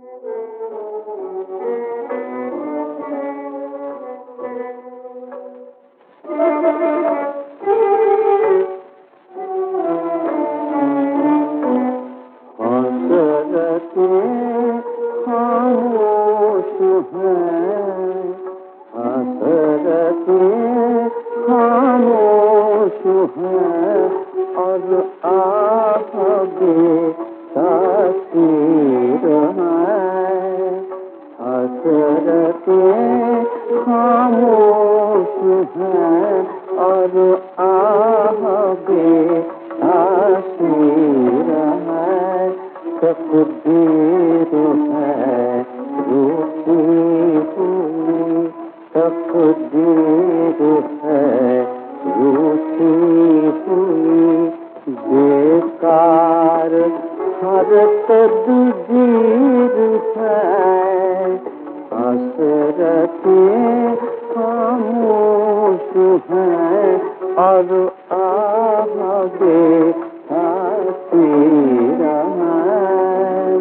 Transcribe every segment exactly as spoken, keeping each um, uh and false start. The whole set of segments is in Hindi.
और आगे तासीर है, हसरतें खामोश हैं और आगे तासीर है, तकदीर है रूठी हुई, तकदीर है रूठी हुई, बेकार हर तदबीर है, हसरतें खामोश हैं और आगे तासीर है।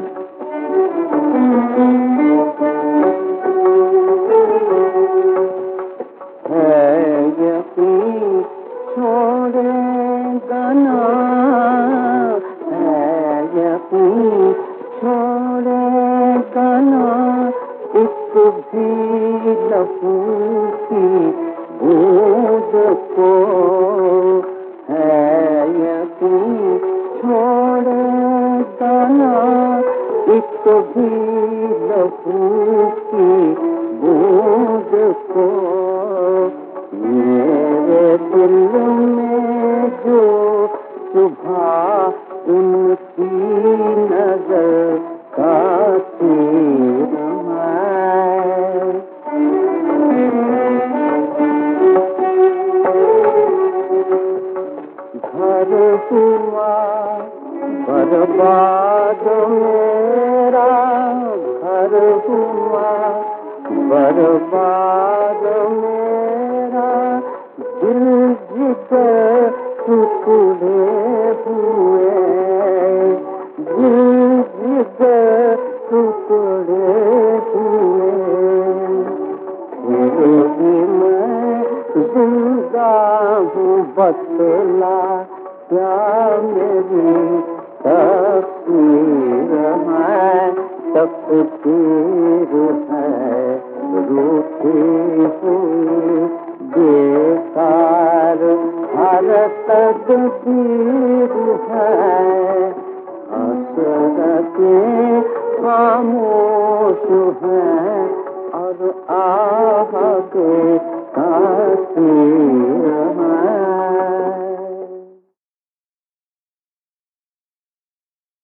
है यकीन छोड़ेगा ना, है यकीन छोड़ेगा ना एक भी लहू की बूंद को, है यकीन छोड़ेगा ना एक भी लहू की बूंद को। मेरे दिल में जो सुबह उनकी नजर का तीर है, घर हुआ बर्बाद मेरा, घर हुआ बर्बाद मेरा, दिल जिगर टुकड़े हुए, दिल जिगर टुकड़े हुए, फिर भी मैं जिंदा हूँ बतला क्या मेरी तकदीर है, तकदीर है रूठी हुई, बेकार हर तकदीर है, हसरतें खामोश हैं और आगे तासीर